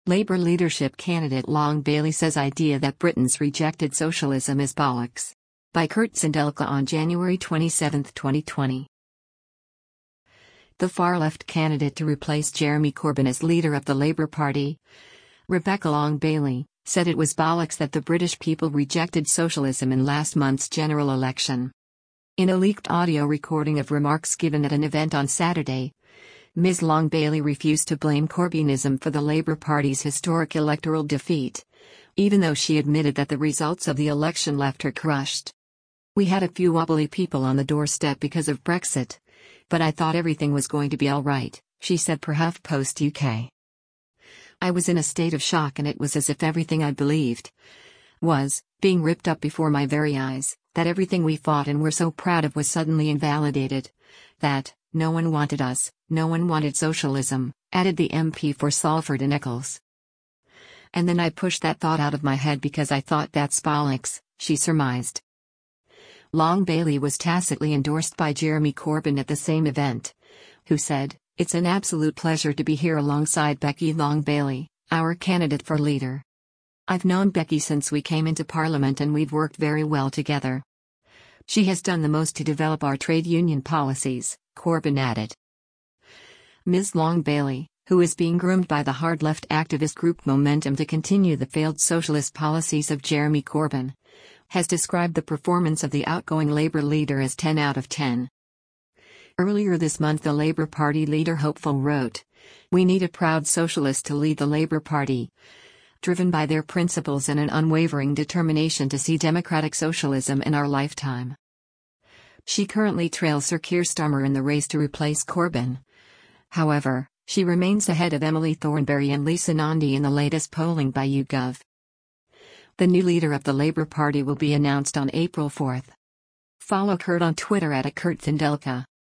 Labour leadership candidate Long Bailey says idea that Britons rejected socialism is bollocks. By Kurt Sindelka on January 27, 2020. The far-left candidate to replace Jeremy Corbyn as leader of the Labour Party, Rebecca Long Bailey, said it was bollocks that the British people rejected socialism in last month's general election. In a leaked audio recording of remarks given at an event on Saturday, Ms. Long Bailey refused to blame Corbynism for the Labour Party's historic electoral defeat, even though she admitted that the results of the election left her crushed. "We had a few wobbly people on the doorstep because of Brexit, but I thought everything was going to be all right," she said per HuffPost UK. "I was in a state of shock and it was as if everything I believed was being ripped up before my very eyes, that everything we fought and were so proud of was suddenly invalidated, that no one wanted us, no one wanted socialism," added the MP for Salford and Eccles. "And then I pushed that thought out of my head because I thought that's bollocks," she surmised. Long Bailey was tacitly endorsed by Jeremy Corbyn at the same event, who said, "It's an absolute pleasure to be here alongside Becky Long Bailey, our candidate for leader. I've known Becky since we came into Parliament and we've worked very well together. She has done the most to develop our trade union policies," Corbyn added. Ms. Long Bailey, who is being groomed by the hard-left activist group Momentum to continue the failed socialist policies of Jeremy Corbyn, has described the performance of the outgoing Labour leader as 10 out of 10. Earlier this month the Labour Party leader hopeful wrote, "We need a proud socialist to lead the Labour Party, driven by their principles and an unwavering determination to see democratic socialism in our lifetime." She currently trails Sir Keir Starmer in the race to replace Corbyn. However, she remains ahead of Emily Thornberry and Lisa Nandy in the latest polling by YouGov. The new leader of the Labour Party will be announced on April 4. Follow Kurt on Twitter @KurtSindelka.